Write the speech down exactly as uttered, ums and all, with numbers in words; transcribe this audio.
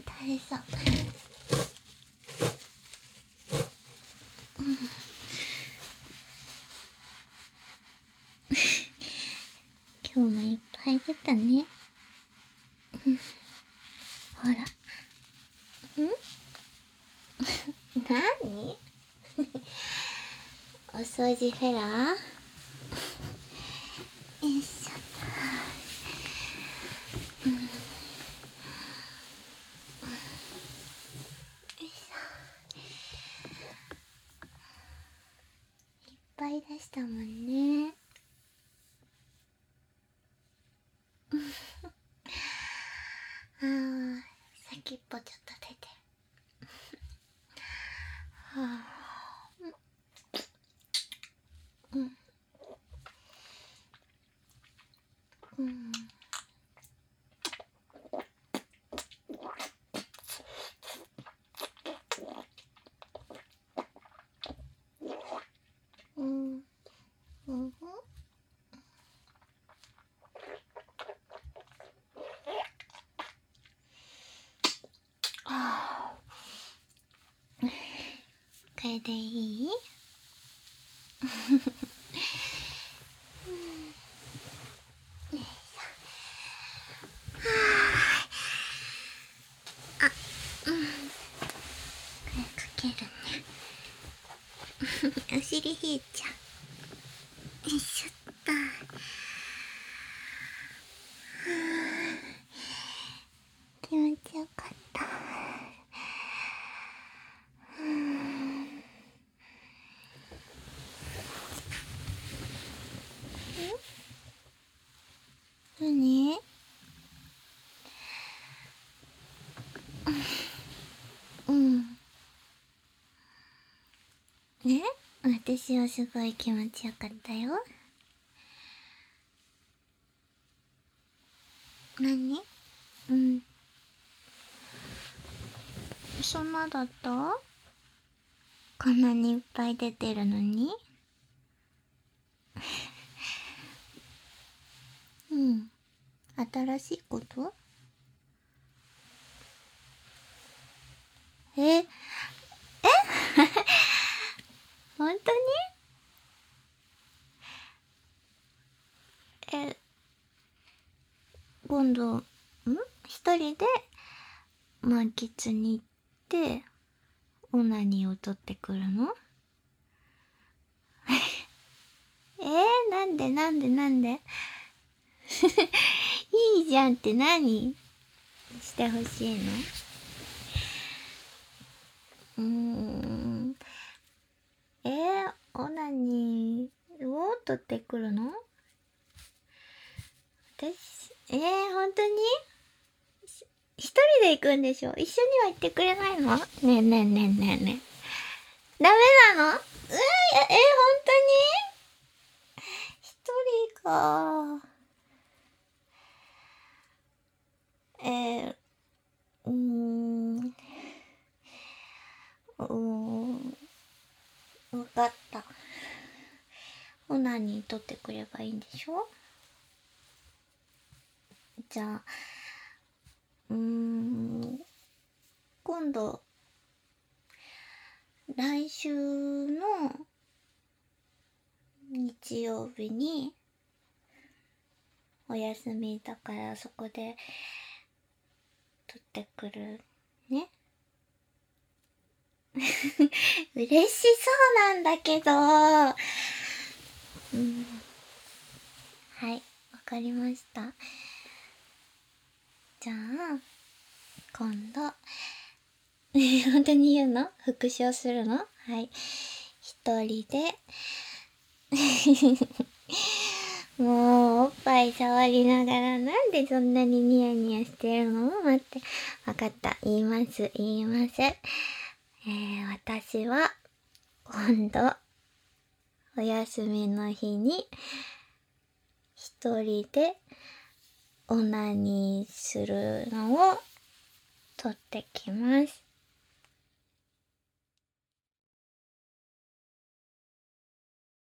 大変そう。うん、今日もいっぱい出たね。うん、ほら。ん何お掃除フェラー。よいしょ。うん、よいしょ。いっぱい出したもんね。あー、先っぽちょっと出てる。はあ、うん、うん、うん、うん、あー、これでいい？あ、うん、これかけるね。お尻冷えちゃう。よいしょっと。気持ちよかった。何？うん。ね？私はすごい気持ちよかったよ。何？うん。そんなだった？こんなにいっぱい出てるのに？うん。新しいこと？え？え本当に？え、今度、ん一人で満喫に行ってオナニーを取ってくるの？えー、なんでなんでなんでいいじゃんって何してほしいの？うーん。えー、オナニーを取ってくるの？私、えー、本当に？一人で行くんでしょ？一緒には行ってくれないの？ねえねえねえねえねえ。ダメなの？うわ、え、えー、本当に？一人か。えー、うーん。うーん。わかった。オナニー取ってくればいいんでしょ？じゃあ、うーん。今度、来週の日曜日にお休みだからそこで取ってくるね。嬉しそうなんだけど。うん。はい、わかりました。じゃあ、今度、本当に言うの？復唱するの？はい。一人で、もう、おっぱい触りながら、なんでそんなにニヤニヤしてるの？待って。わかった。言います、言います。えー、私は、今度、お休みの日に、一人で、オナニーするのを、撮ってきます。